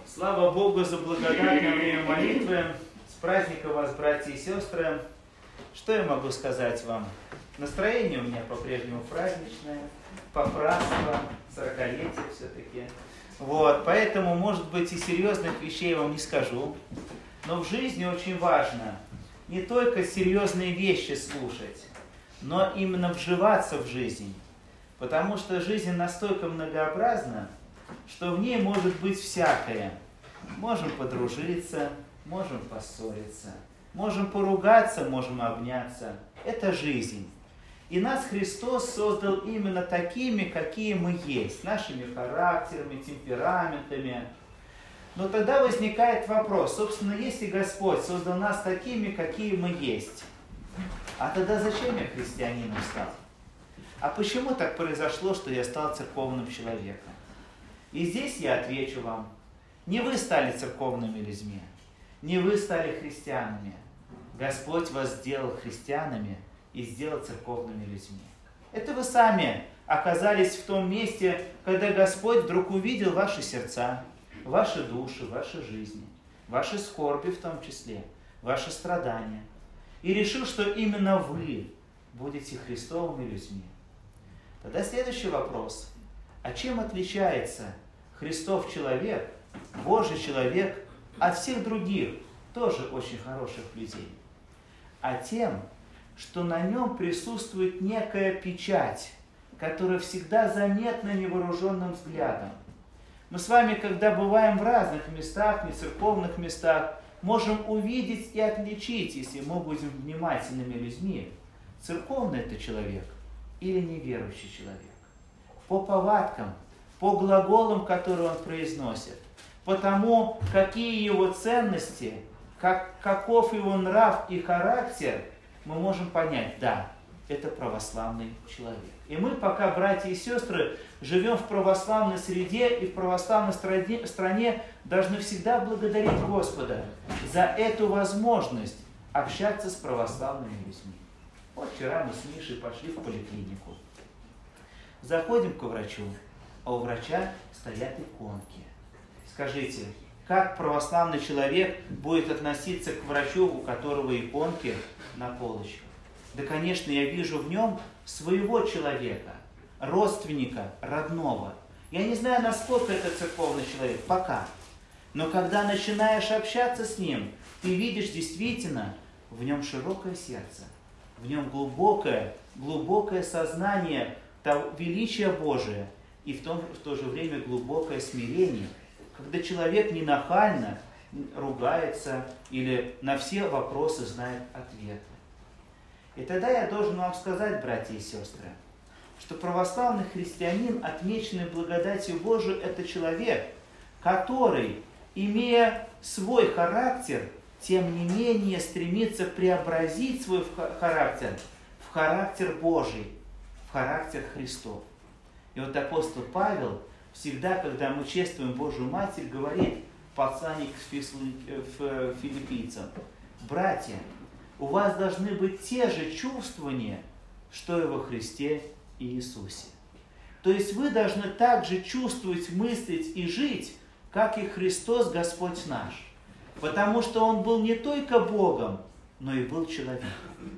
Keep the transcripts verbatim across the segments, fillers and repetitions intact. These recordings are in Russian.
Слава Богу за благодатное время молитвы. С праздником вас, братья и сестры. Что я могу сказать вам? Настроение у меня по-прежнему праздничное, попраздство, сорокалетие все-таки. Вот, поэтому, может быть, и серьезных вещей я вам не скажу. Но в жизни очень важно не только серьезные вещи слушать, но именно вживаться в жизнь. Потому что жизнь настолько многообразна, что в ней может быть всякое. Можем подружиться, можем поссориться, можем поругаться, можем обняться. Это жизнь. И нас Христос создал именно такими, какие мы есть, нашими характерами, темпераментами. Но тогда возникает вопрос, собственно, если Господь создал нас такими, какие мы есть, а тогда зачем я христианином стал? А почему так произошло, что я стал церковным человеком? И здесь я отвечу вам. Не вы стали церковными людьми, не вы стали христианами. Господь вас сделал христианами и сделал церковными людьми. Это вы сами оказались в том месте, когда Господь вдруг увидел ваши сердца, ваши души, ваши жизни, ваши скорби в том числе, ваши страдания. И решил, что именно вы будете Христовыми людьми. Тогда следующий вопрос. А чем отличается Христов человек, Божий человек от всех других, тоже очень хороших людей? А тем, что на нем присутствует некая печать, которая всегда заметна невооруженным взглядом. Мы с вами, когда бываем в разных местах, не церковных местах, можем увидеть и отличить, если мы будем внимательными людьми, церковный это человек или неверующий человек. По повадкам, по глаголам, которые он произносит, по тому, какие его ценности, как, каков его нрав и характер, мы можем понять, да, это православный человек. И мы, пока, братья и сестры, живем в православной среде и в православной стране, стране, должны всегда благодарить Господа за эту возможность общаться с православными людьми. Вот вчера мы с Мишей пошли в поликлинику. Заходим к врачу, а у врача стоят иконки. Скажите, как православный человек будет относиться к врачу, у которого иконки на полочках? Да, конечно, я вижу в нем своего человека, родственника, родного. Я не знаю, насколько это церковный человек, пока. Но когда начинаешь общаться с ним, ты видишь действительно в нем широкое сердце, в нем глубокое, глубокое сознание того величия Божия и в, том, в то же время глубокое смирение, когда человек не нахально ругается или на все вопросы знает ответы. И тогда я должен вам сказать, братья и сестры, что православный христианин, отмеченный благодатью Божией, это человек, который, имея свой характер, тем не менее стремится преобразить свой характер в характер Божий, в характер Христов. И вот апостол Павел всегда, когда мы чествуем Божию Матерь, говорит в послании к филиппийцам: братья, у вас должны быть те же чувствования, что и во Христе Иисусе. То есть вы должны так же чувствовать, мыслить и жить, как и Христос Господь наш. Потому что Он был не только Богом, но и был человеком.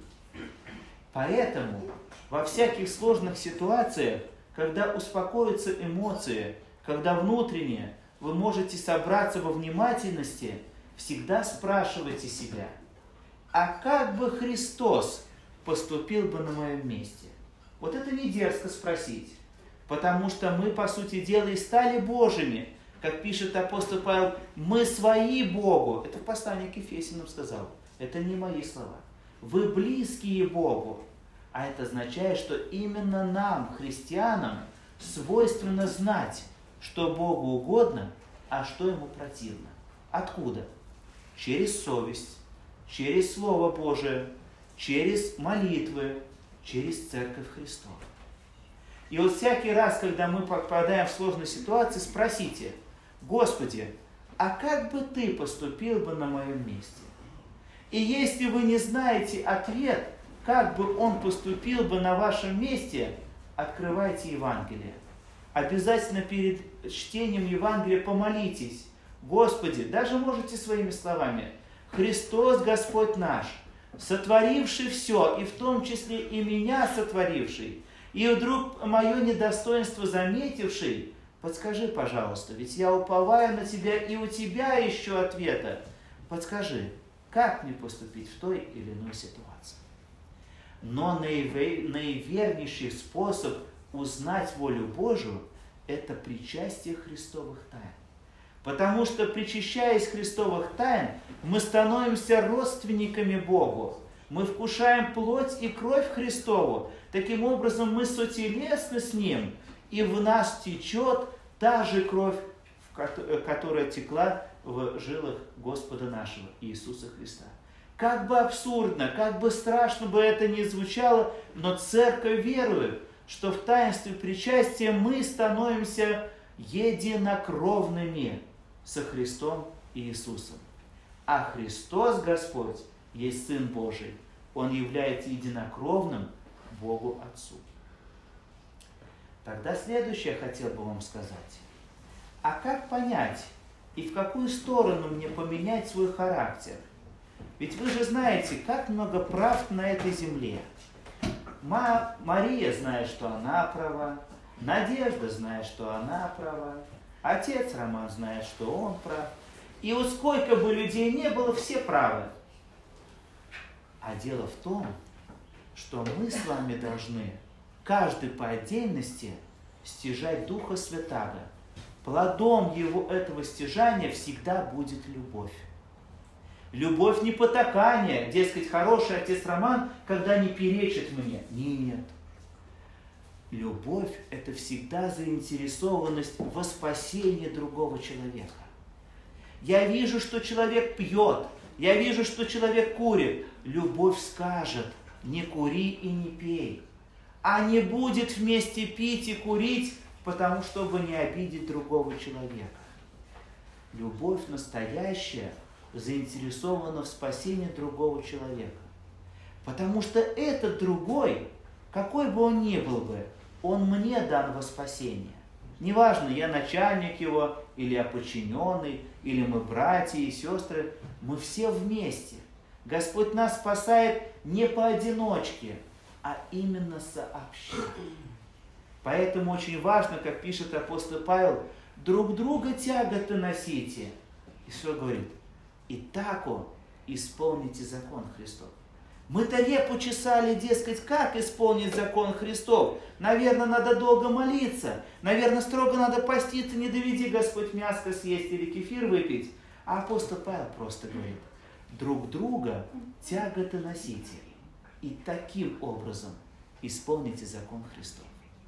Поэтому во всяких сложных ситуациях, когда успокоятся эмоции, когда внутренне вы можете собраться во внимательности, всегда спрашивайте себя: а как бы Христос поступил бы на моем месте? Вот это не дерзко спросить, потому что мы, по сути дела, и стали Божьими. Как пишет апостол Павел, мы свои Богу. Это в послании к Ефесянам сказал. Это не мои слова. Вы близкие Богу. А это означает, что именно нам, христианам, свойственно знать, что Богу угодно, а что Ему противно. Откуда? Через совесть, через Слово Божие, через молитвы, через Церковь Христову. И вот всякий раз, когда мы попадаем в сложные ситуации, спросите: Господи, а как бы Ты поступил бы на моем месте? И если вы не знаете ответ, как бы Он поступил бы на вашем месте, открывайте Евангелие. Обязательно перед чтением Евангелия помолитесь. Господи, даже можете своими словами, Христос Господь наш, сотворивший все, и в том числе и меня сотворивший, и вдруг мое недостоинство заметивший, подскажи, пожалуйста, ведь я уповаю на Тебя, и у Тебя ищу ответа. Подскажи, как мне поступить в той или иной ситуации? Но наивернейший способ узнать волю Божию – это причастие Христовых тайн. Потому что, причащаясь Христовых тайн, мы становимся родственниками Богу. Мы вкушаем плоть и кровь Христову. Таким образом, мы сотелесны с Ним, и в нас течет та же кровь, которая текла в жилах Господа нашего Иисуса Христа. Как бы абсурдно, как бы страшно бы это ни звучало, но Церковь верует, что в таинстве причастия мы становимся единокровными со Христом и Иисусом. А Христос Господь есть Сын Божий. Он является единокровным Богу Отцу. Тогда следующее я хотел бы вам сказать. А как понять и в какую сторону мне поменять свой характер? Ведь вы же знаете, как много прав на этой земле. Ма- Мария знает, что она права. Надежда знает, что она права. Отец Роман знает, что он прав. И вот сколько бы людей не было, все правы. А дело в том, что мы с вами должны, каждый по отдельности, стяжать Духа Святаго. Плодом его этого стяжания всегда будет любовь. Любовь не потакание, дескать, хороший отец Роман, когда не перечит мне. Нет. Любовь – это всегда заинтересованность во спасении другого человека. Я вижу, что человек пьет, я вижу, что человек курит. Любовь скажет: не кури и не пей. А не будет вместе пить и курить, потому чтобы не обидеть другого человека. Любовь настоящая заинтересована в спасении другого человека. Потому что этот другой, какой бы он ни был бы, он мне дан во спасение. Неважно, я начальник его, или я подчиненный, или мы братья и сестры, мы все вместе. Господь нас спасает не поодиночке, а именно сообща. Поэтому очень важно, как пишет апостол Павел, друг друга тяготы носите. И что говорит? И тако исполните закон Христов. Мы-то репу чесали, дескать, как исполнить закон Христов? Наверное, надо долго молиться. Наверное, строго надо поститься, не доведи Господь мяско съесть или кефир выпить. А апостол Павел просто говорит: друг друга тяготы носите. И таким образом исполните закон Христов.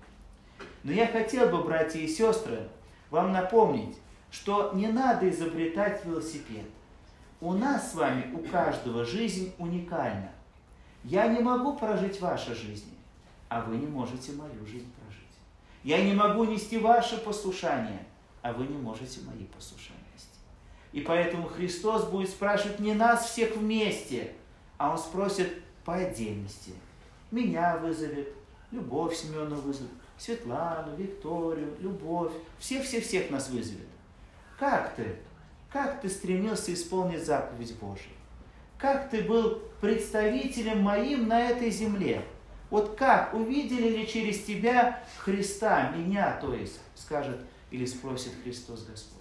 Но я хотел бы, братья и сестры, вам напомнить, что не надо изобретать велосипед. У нас с вами, у каждого жизнь уникальна. Я не могу прожить вашу жизнь, а вы не можете мою жизнь прожить. Я не могу нести ваше послушание, а вы не можете мои послушания нести. И поэтому Христос будет спрашивать не нас всех вместе, а Он спросит по отдельности. Меня вызовет, Любовь Семеновну вызовет, Светлану, Викторию, Любовь. Всех-всех-всех нас вызовет. Как ты? Как ты стремился исполнить заповедь Божию? Как ты был представителем моим на этой земле? Вот как? Увидели ли через тебя Христа, меня, то есть, скажет или спросит Христос Господь?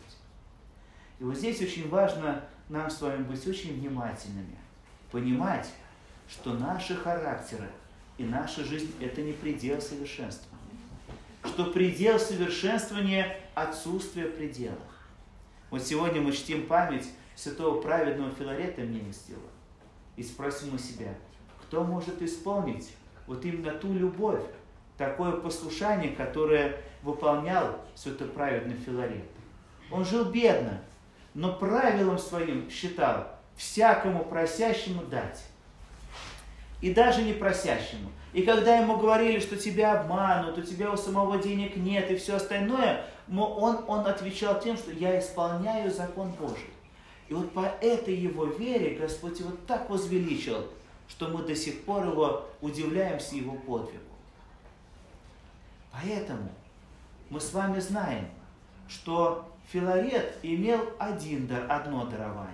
И вот здесь очень важно нам с вами быть очень внимательными. Понимать, что наши характеры и наша жизнь – это не предел совершенствования. Что предел совершенствования – отсутствие предела. Вот сегодня мы чтим память святого праведного Филарета Милостивого. И спросим у себя, кто может исполнить вот именно ту любовь, такое послушание, которое выполнял святоправедный Филарет. Он жил бедно, но правилом своим считал всякому просящему дать. И даже не просящему. И когда ему говорили, что тебя обманут, у тебя у самого денег нет и все остальное, он, он отвечал тем, что я исполняю закон Божий. И вот по этой его вере Господь его так возвеличил, что мы до сих пор его удивляемся его подвигу. Поэтому мы с вами знаем, что Филарет имел один дар, одно дарование.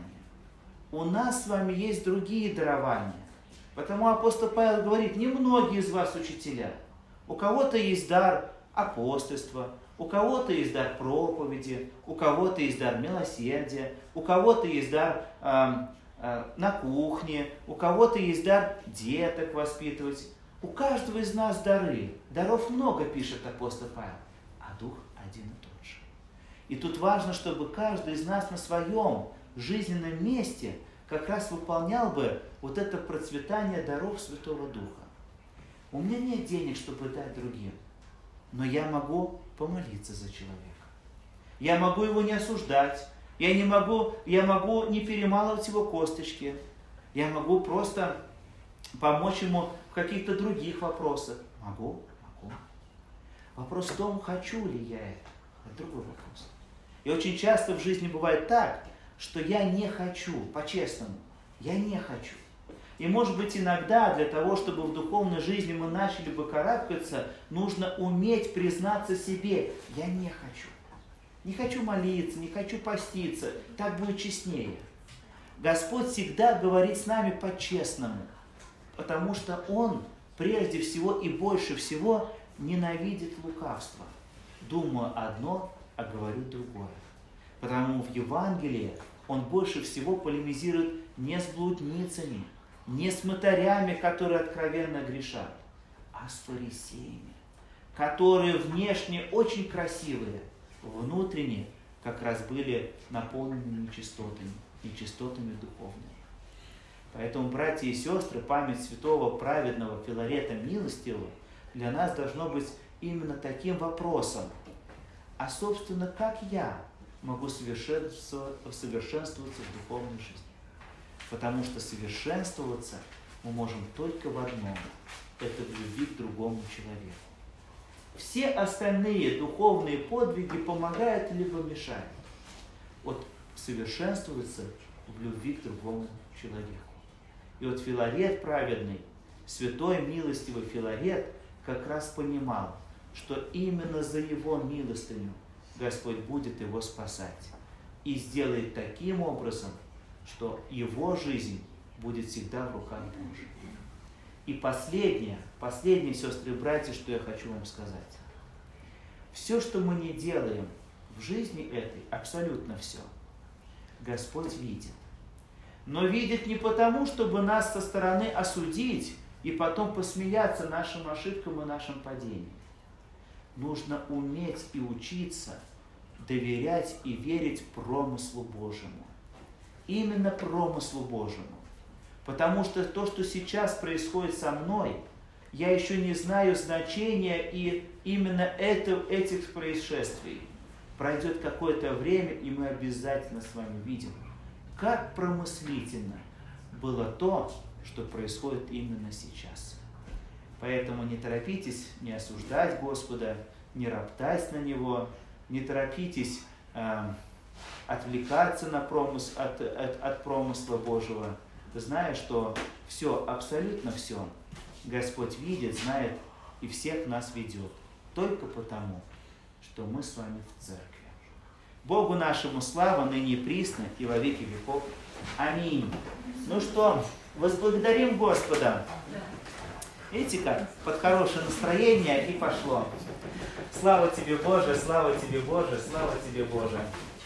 У нас с вами есть другие дарования. Потому апостол Павел говорит, немногие из вас учителя. У кого-то есть дар апостольства, у кого-то есть дар проповеди, у кого-то есть дар милосердия, у кого-то есть дар э, э, на кухне, у кого-то есть дар деток воспитывать. У каждого из нас дары. Даров много, пишет апостол Павел, а дух один и тот же. И тут важно, чтобы каждый из нас на своем жизненном месте как раз выполнял бы вот это процветание даров Святого Духа. У меня нет денег, чтобы дать другим, но я могу помолиться за человека. Я могу его не осуждать, я, не могу, я могу не перемалывать его косточки, я могу просто помочь ему в каких-то других вопросах. Могу, могу. Вопрос в том, хочу ли я это. Это другой вопрос. И очень часто в жизни бывает так, что я не хочу, по-честному, я не хочу. И может быть иногда для того, чтобы в духовной жизни мы начали бы карабкаться, нужно уметь признаться себе, я не хочу. Не хочу молиться, не хочу поститься, так будет честнее. Господь всегда говорит с нами по-честному, потому что Он прежде всего и больше всего ненавидит лукавство. Думаю одно, а говорю другое. Потому в Евангелии Он больше всего полемизирует не с блудницами, не с мытарями, которые откровенно грешат, а с фарисеями, которые внешне очень красивые, внутренне как раз были наполнены нечистотами, нечистотами духовными. Поэтому, братья и сестры, память святого праведного Филарета Милостивого для нас должно быть именно таким вопросом. А, собственно, как я могу совершенствоваться, совершенствоваться в духовной жизни? Потому что совершенствоваться мы можем только в одном – это в любви к другому человеку. Все остальные духовные подвиги помогают либо мешают. Вот совершенствоваться в любви к другому человеку. И вот Филарет праведный, святой милостивый Филарет, как раз понимал, что именно за его милостыню Господь будет его спасать. И сделает таким образом, что его жизнь будет всегда в руках Божьих. И последнее, последнее, сестры и братья, что я хочу вам сказать. Все, что мы не делаем в жизни этой, абсолютно все, Господь видит. Но видит не потому, чтобы нас со стороны осудить и потом посмеяться нашим ошибкам и нашим падениям. Нужно уметь и учиться доверять и верить промыслу Божьему. Именно промыслу Божьему. Потому что то, что сейчас происходит со мной, я еще не знаю значения и именно это, этих происшествий. Пройдет какое-то время, и мы обязательно с вами видим, как промыслительно было то, что происходит именно сейчас. Поэтому не торопитесь не осуждать Господа, не роптать на Него, не торопитесь э, отвлекаться на промысл, от, от, от промысла Божьего, зная, что все, абсолютно все, Господь видит, знает и всех нас ведет. Только потому, что мы с вами в церкви. Богу нашему слава, ныне и присно, и во веки веков. Аминь. Ну что, возблагодарим Господа. Видите как? Под хорошее настроение и пошло. Слава тебе, Боже, слава тебе, Боже, слава тебе, Боже.